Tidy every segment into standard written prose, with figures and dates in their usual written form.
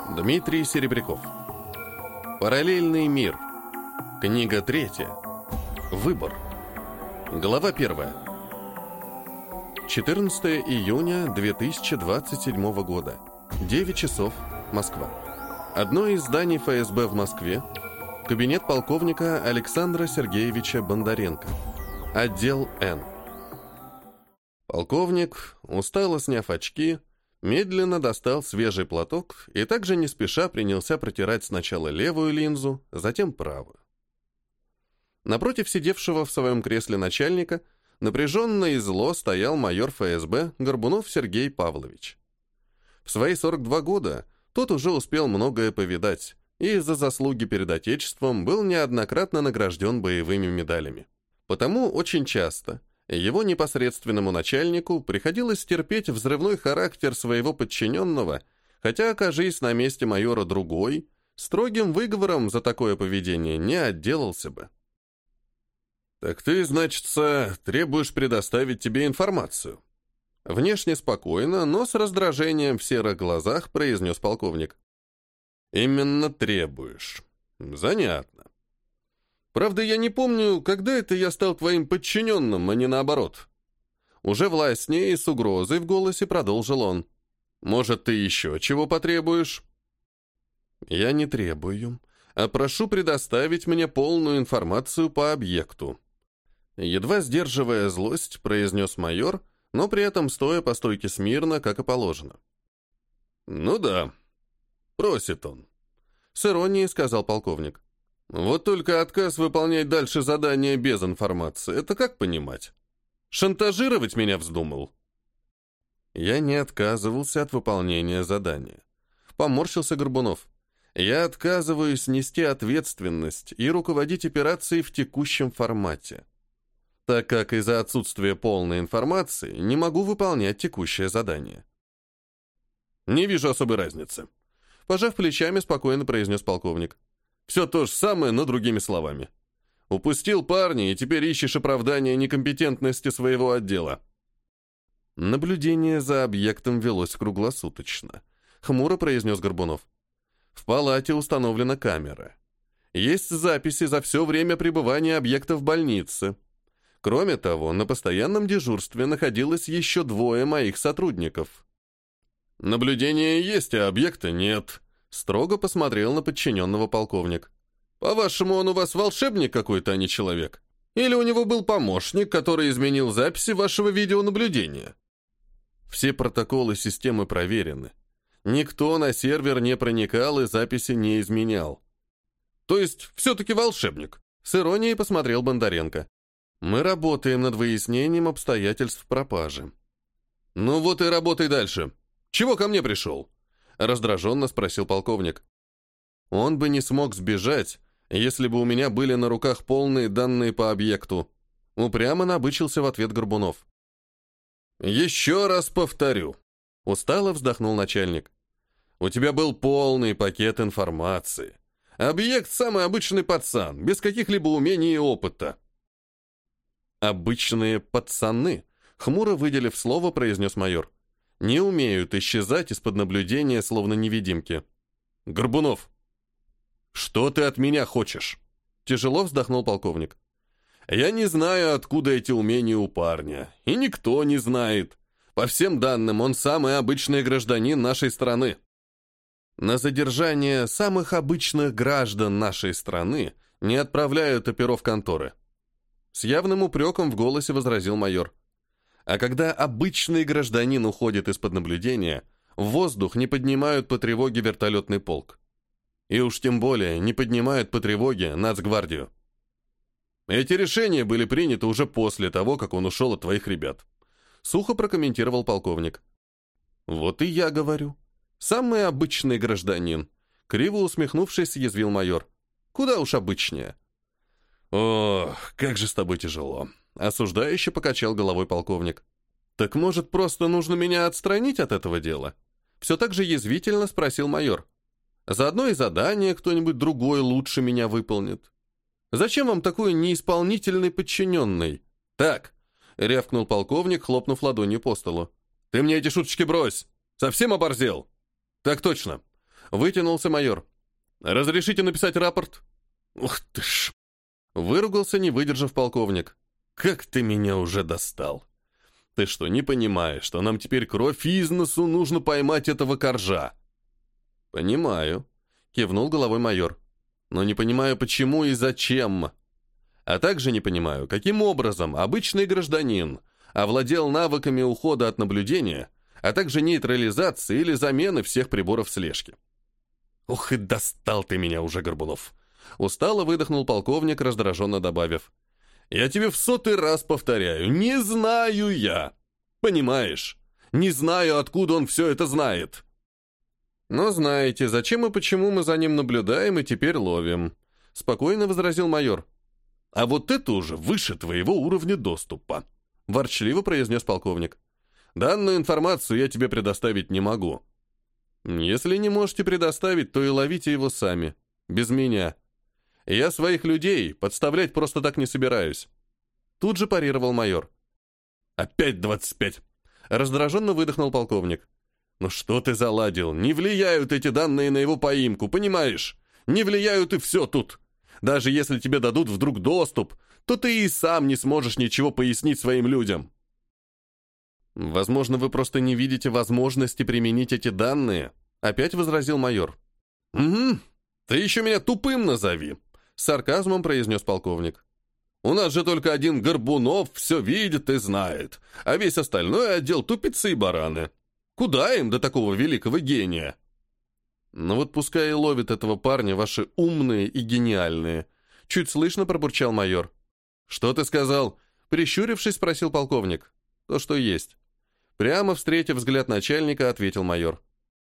Дмитрий Серебряков. Параллельный мир. Книга 3. Выбор. Глава 1. 14 июня 2027 года. 9 часов. Москва. Одно из зданий ФСБ в Москве. Кабинет полковника Александра Сергеевича Бондаренко. Отдел Н. Полковник, устало сняв очки, медленно достал свежий платок и также не спеша принялся протирать сначала левую линзу, затем правую. Напротив сидевшего в своем кресле начальника напряженно и зло стоял майор ФСБ Горбунов Сергей Павлович. В свои 42 года тот уже успел многое повидать и за заслуги перед Отечеством был неоднократно награжден боевыми медалями. Потому очень часто его непосредственному начальнику приходилось терпеть взрывной характер своего подчиненного, хотя, окажись на месте майора другой, строгим выговором за такое поведение не отделался бы. «Так ты, значится, требуешь предоставить тебе информацию?» Внешне спокойно, но с раздражением в серых глазах произнес полковник. «Именно требуешь. Занятно. Правда, я не помню, когда это я стал твоим подчиненным, а не наоборот». Уже властнее и с угрозой в голосе продолжил он. «Может, ты еще чего потребуешь?» «Я не требую, а прошу предоставить мне полную информацию по объекту». Едва сдерживая злость, произнес майор, но при этом стоя по стойке смирно, как и положено. «Ну да, просит он», — с иронией сказал полковник. «Вот только отказ выполнять дальше задание без информации, это как понимать? Шантажировать меня вздумал?» Я не отказывался от выполнения задания. Поморщился Горбунов. Я отказываюсь нести ответственность и руководить операцией в текущем формате, так как из-за отсутствия полной информации не могу выполнять текущее задание. «Не вижу особой разницы», — пожав плечами, спокойно произнес полковник. «Все то же самое, но другими словами. Упустил парня, и теперь ищешь оправдание некомпетентности своего отдела». Наблюдение за объектом велось круглосуточно, хмуро произнес Горбунов. В палате установлена камера. Есть записи за все время пребывания объекта в больнице. Кроме того, на постоянном дежурстве находилось еще 2 моих сотрудников. «Наблюдение есть, а объекта нет», — строго посмотрел на подчиненного полковник. «По-вашему, он у вас волшебник какой-то, а не человек? Или у него был помощник, который изменил записи вашего видеонаблюдения?» Все протоколы системы проверены. Никто на сервер не проникал и записи не изменял. «То есть, все-таки волшебник?» — с иронией посмотрел Бондаренко. «Мы работаем над выяснением обстоятельств пропажи». «Ну вот и работай дальше. Чего ко мне пришел?» — раздраженно спросил полковник. «Он бы не смог сбежать, если бы у меня были на руках полные данные по объекту». Упрямо набычился в ответ Горбунов. «Еще раз повторю», — устало вздохнул начальник. «У тебя был полный пакет информации. Объект — самый обычный пацан, без каких-либо умений и опыта». «Обычные пацаны», — хмуро выделив слово, произнес майор. «Не умеют исчезать из-под наблюдения, словно невидимки». «Горбунов, что ты от меня хочешь?» Тяжело вздохнул полковник. «Я не знаю, откуда эти умения у парня, и никто не знает. По всем данным, он самый обычный гражданин нашей страны». «На задержание самых обычных граждан нашей страны не отправляют оперов конторы». С явным упреком в голосе возразил майор. «А когда обычный гражданин уходит из-под наблюдения, в воздух не поднимают по тревоге вертолетный полк. И уж тем более не поднимают по тревоге нацгвардию. Эти решения были приняты уже после того, как он ушел от твоих ребят», — сухо прокомментировал полковник. «Вот и я говорю. Самый обычный гражданин», — криво усмехнувшись, съязвил майор. «Куда уж обычнее». «Ох, как же с тобой тяжело», — осуждающе покачал головой полковник. «Так, может, просто нужно меня отстранить от этого дела?» Все так же язвительно спросил майор. «Заодно и задание кто-нибудь другой лучше меня выполнит. Зачем вам такой неисполнительный подчиненный?» «Так», — рявкнул полковник, хлопнув ладонью по столу. «Ты мне эти шуточки брось! Совсем оборзел?» «Так точно. Вытянулся майор. «Разрешите написать рапорт?» «Ух ты ж!» Выругался, не выдержав полковник. «Как ты меня уже достал! Ты что, не понимаешь, что нам теперь кровь из носу нужно поймать этого коржа?» «Понимаю», — кивнул головой майор. «Но не понимаю, почему и зачем. А также не понимаю, каким образом обычный гражданин овладел навыками ухода от наблюдения, а также нейтрализации или замены всех приборов слежки». «Ух, и достал ты меня уже, Горбунов!» Устало выдохнул полковник, раздраженно добавив. «Я тебе в 100-й раз повторяю, не знаю я! Понимаешь? Не знаю, откуда он все это знает!» «Но знаете, зачем и почему мы за ним наблюдаем и теперь ловим?» Спокойно возразил майор. «А вот это уже выше твоего уровня доступа», ворчливо произнес полковник. «Данную информацию я тебе предоставить не могу. Если не можете предоставить, то и ловите его сами, без меня. Я своих людей подставлять просто так не собираюсь». Тут же парировал майор. «Опять 25!» Раздраженно выдохнул полковник. «Ну что ты заладил? Не влияют эти данные на его поимку, понимаешь? Не влияют и все тут. Даже если тебе дадут вдруг доступ, то ты и сам не сможешь ничего пояснить своим людям». «Возможно, вы просто не видите возможности применить эти данные», опять возразил майор. «Угу, ты еще меня тупым назови», с сарказмом произнес полковник. «У нас же только один Горбунов все видит и знает, а весь остальной отдел тупицы и бараны. Куда им до такого великого гения?» «Ну вот пускай и ловит этого парня ваши умные и гениальные», чуть слышно пробурчал майор. «Что ты сказал?» Прищурившись, спросил полковник. «То, что есть». Прямо встретив взгляд начальника, ответил майор.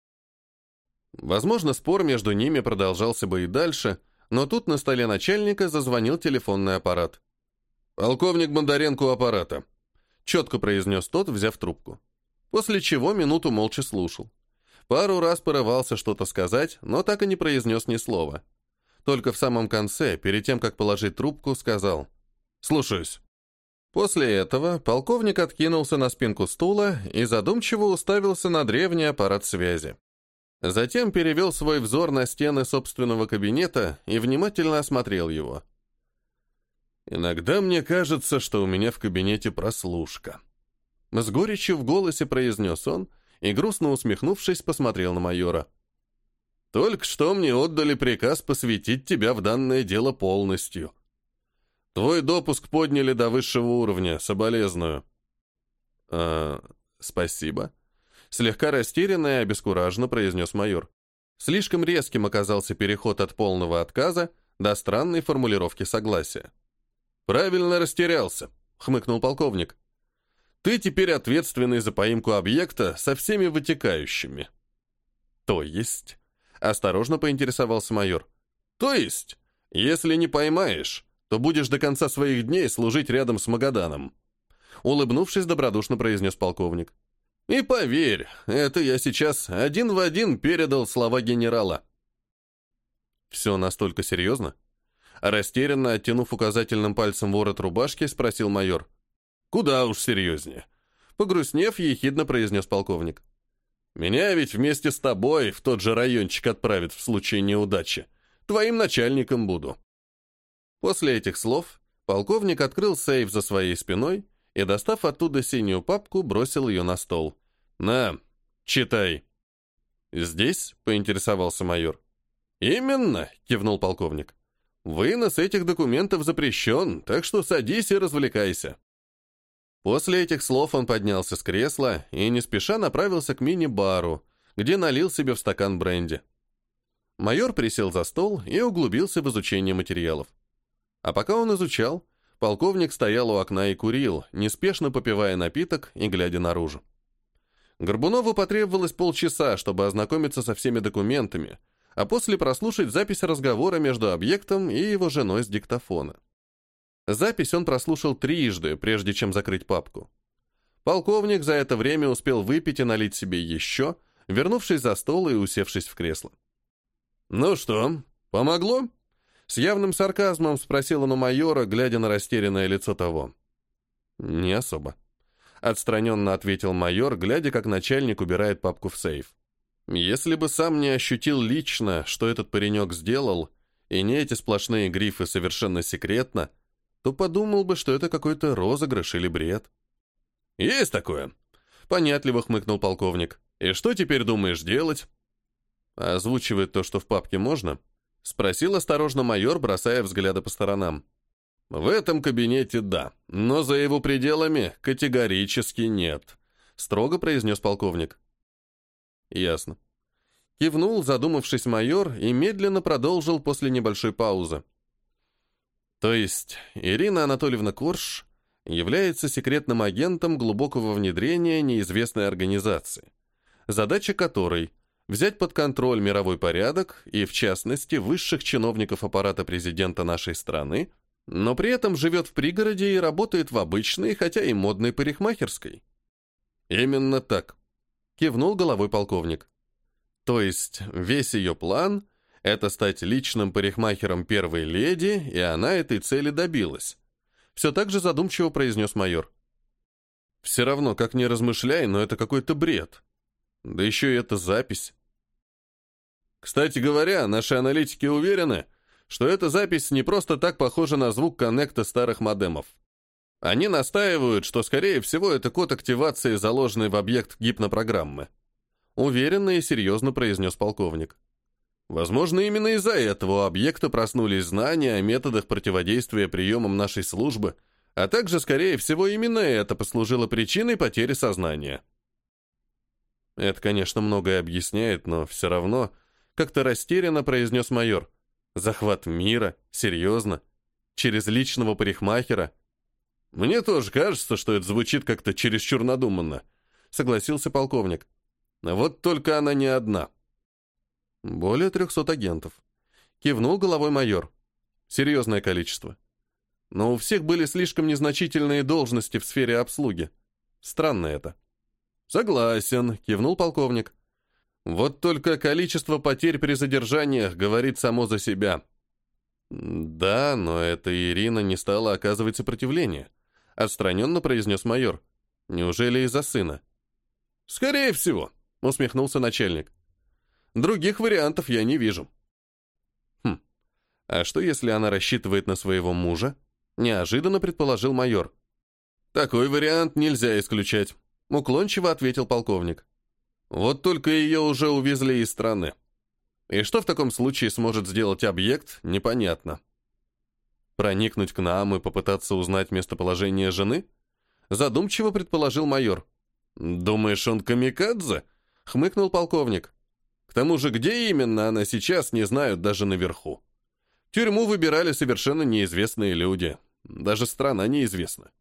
Возможно, спор между ними продолжался бы и дальше, но тут на столе начальника зазвонил телефонный аппарат. «Полковник Бондаренко у аппарата», — четко произнес тот, взяв трубку. После чего минуту молча слушал. Пару раз порывался что-то сказать, но так и не произнес ни слова. Только в самом конце, перед тем, как положить трубку, сказал «Слушаюсь». После этого полковник откинулся на спинку стула и задумчиво уставился на древний аппарат связи. Затем перевел свой взор на стены собственного кабинета и внимательно осмотрел его. «Иногда мне кажется, что у меня в кабинете прослушка». С горечью в голосе произнес он и, грустно усмехнувшись, посмотрел на майора. «Только что мне отдали приказ посвятить тебя в данное дело полностью. Твой допуск подняли до высшего уровня, соболезную». «Спасибо». Слегка растерянно и обескураженно произнес майор. Слишком резким оказался переход от полного отказа до странной формулировки согласия. «Правильно растерялся», — хмыкнул полковник. «Ты теперь ответственный за поимку объекта со всеми вытекающими». «То есть?» — осторожно поинтересовался майор. «То есть, если не поймаешь, то будешь до конца своих дней служить рядом с Магаданом», — улыбнувшись, добродушно произнес полковник. «И поверь, это я сейчас один в один передал слова генерала». «Все настолько серьезно?» Растерянно оттянув указательным пальцем ворот рубашки, спросил майор. «Куда уж серьезнее», — погрустнев, ехидно произнес полковник. «Меня ведь вместе с тобой в тот же райончик отправят в случае неудачи. Твоим начальником буду». После этих слов полковник открыл сейф за своей спиной и, достав оттуда синюю папку, бросил ее на стол. «На, читай». «Здесь?» — поинтересовался майор. «Именно», — кивнул полковник. «Вынос этих документов запрещен, так что садись и развлекайся». После этих слов он поднялся с кресла и не спеша направился к мини-бару, где налил себе в стакан бренди. Майор присел за стол и углубился в изучение материалов. А пока он изучал, полковник стоял у окна и курил, неспешно попивая напиток и глядя наружу. Горбунову потребовалось полчаса, чтобы ознакомиться со всеми документами, а после прослушать запись разговора между объектом и его женой с диктофона. Запись он прослушал трижды, прежде чем закрыть папку. Полковник за это время успел выпить и налить себе еще, вернувшись за стол и усевшись в кресло. «Ну что, помогло?» С явным сарказмом спросил он у майора, глядя на растерянное лицо того. «Не особо», — отстраненно ответил майор, глядя, как начальник убирает папку в сейф. Если бы сам не ощутил лично, что этот паренек сделал, и не эти сплошные грифы совершенно секретно, то подумал бы, что это какой-то розыгрыш или бред. «Есть такое», — понятливо хмыкнул полковник. «И что теперь думаешь делать?» «Озвучивать то, что в папке, можно?» — спросил осторожно майор, бросая взгляды по сторонам. «В этом кабинете да, но за его пределами категорически нет», — строго произнес полковник. «Ясно». Кивнул, задумавшись майор, и медленно продолжил после небольшой паузы. То есть Ирина Анатольевна Корж является секретным агентом глубокого внедрения неизвестной организации, задача которой — взять под контроль мировой порядок и, в частности, высших чиновников аппарата президента нашей страны, но при этом живет в пригороде и работает в обычной, хотя и модной парикмахерской. «Именно так», — кивнул головой полковник. То есть весь ее план — это стать личным парикмахером первой леди, и она этой цели добилась. Все так же задумчиво произнес майор. Все равно, как ни размышляй, но это какой-то бред. Да еще и эта запись. Кстати говоря, наши аналитики уверены, что эта запись не просто так похожа на звук коннекта старых модемов. Они настаивают, что, скорее всего, это код активации, заложенный в объект гипнопрограммы. Уверенно и серьезно произнес полковник. Возможно, именно из-за этого у объекта проснулись знания о методах противодействия приемам нашей службы, а также, скорее всего, именно это послужило причиной потери сознания. Это, конечно, многое объясняет, но все равно, как-то растерянно произнес майор. Захват мира? Серьезно? Через личного парикмахера? Мне тоже кажется, что это звучит как-то чересчур надуманно, согласился полковник. Вот только она не одна. Более 300 агентов. Кивнул головой майор. Серьезное количество. Но у всех были слишком незначительные должности в сфере обслуги. Странно это. Согласен, кивнул полковник. Вот только количество потерь при задержаниях говорит само за себя. Да, но эта Ирина не стала оказывать сопротивление. Отстраненно произнес майор. Неужели из-за сына? Скорее всего. Усмехнулся начальник. Других вариантов я не вижу. А что, если она рассчитывает на своего мужа? Неожиданно предположил майор. Такой вариант нельзя исключать, уклончиво ответил полковник. Вот только ее уже увезли из страны. И что в таком случае сможет сделать объект, непонятно. Проникнуть к нам и попытаться узнать местоположение жены? Задумчиво предположил майор. Думаешь, он камикадзе? Хмыкнул полковник. К тому же, где именно она сейчас, не знают даже наверху. Тюрьму выбирали совершенно неизвестные люди. Даже страна неизвестна.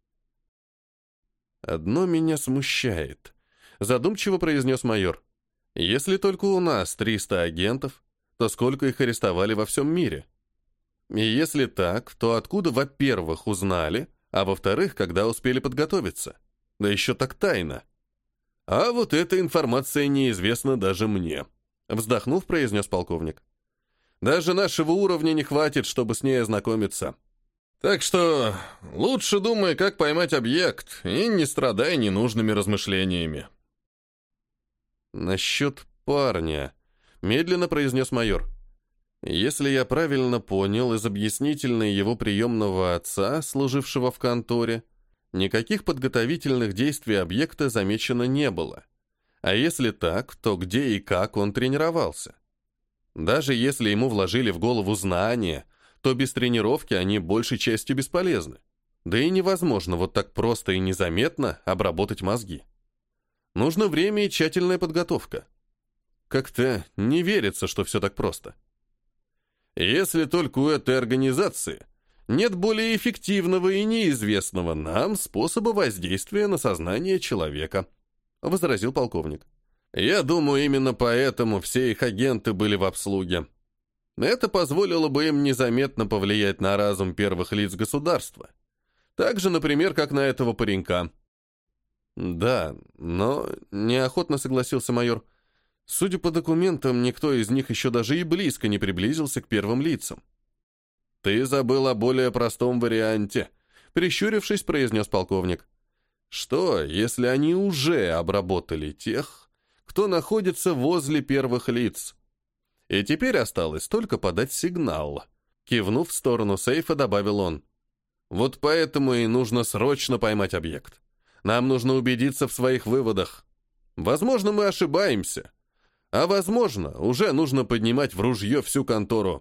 «Одно меня смущает», — задумчиво произнес майор. «Если только у нас 300 агентов, то сколько их арестовали во всем мире? И если так, то откуда, во-первых, узнали, а во-вторых, когда успели подготовиться? Да еще так тайно». «А вот эта информация неизвестна даже мне», — вздохнув, произнес полковник. «Даже нашего уровня не хватит, чтобы с ней ознакомиться. Так что лучше думай, как поймать объект, и не страдай ненужными размышлениями». «Насчет парня», — медленно произнес майор. «Если я правильно понял из объяснительной его приемного отца, служившего в конторе, никаких подготовительных действий объекта замечено не было. А если так, то где и как он тренировался? Даже если ему вложили в голову знания, то без тренировки они большей частью бесполезны. Да и невозможно вот так просто и незаметно обработать мозги. Нужно время и тщательная подготовка. Как-то не верится, что все так просто. Если только у этой организации нет более эффективного и неизвестного нам способа воздействия на сознание человека, возразил полковник. Я думаю, именно поэтому все их агенты были в обслуге. Это позволило бы им незаметно повлиять на разум первых лиц государства. Так же, например, как на этого паренька. Да, но неохотно согласился майор. Судя по документам, никто из них еще даже и близко не приблизился к первым лицам. Ты забыл о более простом варианте, прищурившись, произнес полковник. Что, если они уже обработали тех, кто находится возле первых лиц. И теперь осталось только подать сигнал. Кивнув в сторону сейфа, добавил он. Вот поэтому и нужно срочно поймать объект. Нам нужно убедиться в своих выводах. Возможно, мы ошибаемся. А возможно, уже нужно поднимать в ружье всю контору.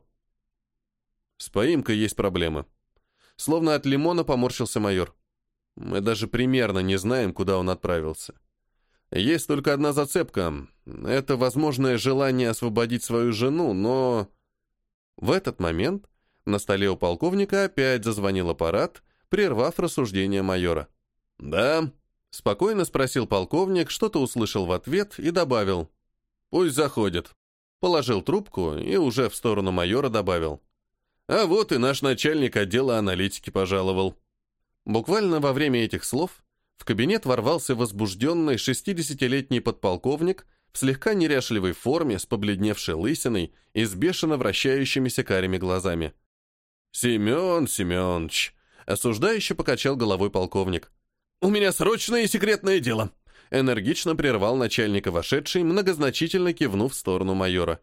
С поимкой есть проблемы. Словно от лимона поморщился майор. Мы даже примерно не знаем, куда он отправился. Есть только одна зацепка. Это возможное желание освободить свою жену, но... В этот момент на столе у полковника опять зазвонил аппарат, прервав рассуждение майора. «Да?» — спокойно спросил полковник, что-то услышал в ответ и добавил. «Пусть заходит». Положил трубку и уже в сторону майора добавил. «А вот и наш начальник отдела аналитики пожаловал». Буквально во время этих слов в кабинет ворвался возбужденный 60-летний подполковник в слегка неряшливой форме с побледневшей лысиной и с бешено вращающимися карими глазами. «Семен Семенович», — осуждающе покачал головой полковник. «У меня срочное и секретное дело», — энергично прервал начальника вошедший, многозначительно кивнув в сторону майора.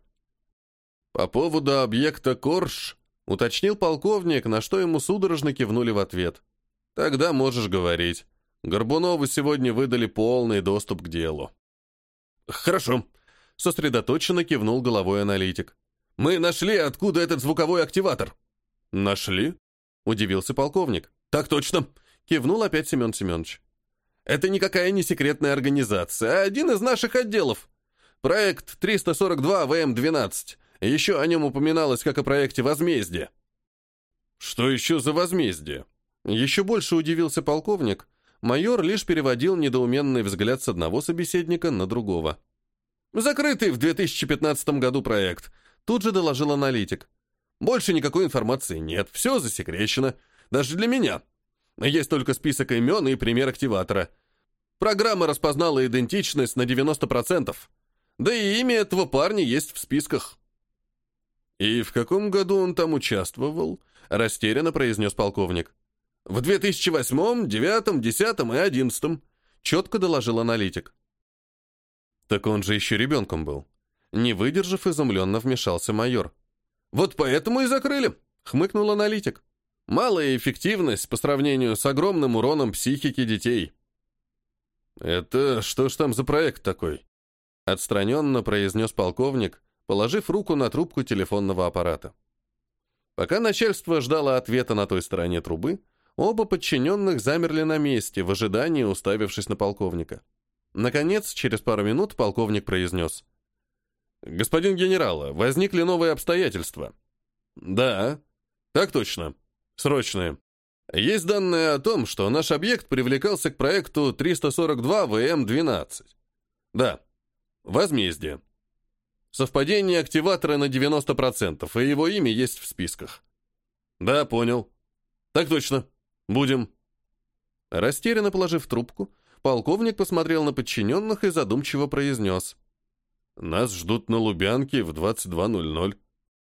«По поводу объекта Корж», — уточнил полковник, на что ему судорожно кивнули в ответ. «Тогда можешь говорить. Горбунову сегодня выдали полный доступ к делу». «Хорошо», — сосредоточенно кивнул головой аналитик. «Мы нашли, откуда этот звуковой активатор». «Нашли?» — удивился полковник. «Так точно», — кивнул опять Семен Семенович. «Это никакая не секретная организация, а один из наших отделов. Проект 342 ВМ-12. Еще о нем упоминалось как о проекте «Возмездие». «Что еще за возмездие?» Еще больше удивился полковник. Майор лишь переводил недоуменный взгляд с одного собеседника на другого. «Закрытый в 2015 году проект», — тут же доложил аналитик. «Больше никакой информации нет, все засекречено. Даже для меня. Есть только список имен и пример активатора. Программа распознала идентичность на 90%. Да и имя этого парня есть в списках». «И в каком году он там участвовал?» — растерянно произнес полковник. «В 2008, 2009, 2010 и 2011», — четко доложил аналитик. «Так он же еще ребенком был». Не выдержав, изумленно вмешался майор. «Вот поэтому и закрыли», — хмыкнул аналитик. «Малая эффективность по сравнению с огромным уроном психики детей». «Это что ж там за проект такой?» — отстраненно произнес полковник, положив руку на трубку телефонного аппарата. Пока начальство ждало ответа на той стороне трубы, оба подчиненных замерли на месте, в ожидании уставившись на полковника. Наконец, через пару минут полковник произнес. «Господин генерал, возникли новые обстоятельства». «Да, так точно. Срочные. Есть данные о том, что наш объект привлекался к проекту 342 ВМ-12. Да, возмездие. Совпадение активатора на 90%, и его имя есть в списках». «Да, понял. Так точно. Будем». Растерянно положив трубку, полковник посмотрел на подчиненных и задумчиво произнес. «Нас ждут на Лубянке в 22:00.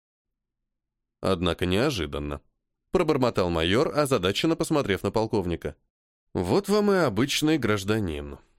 Однако неожиданно. Пробормотал майор, озадаченно посмотрев на полковника. «Вот вам и обычный гражданин».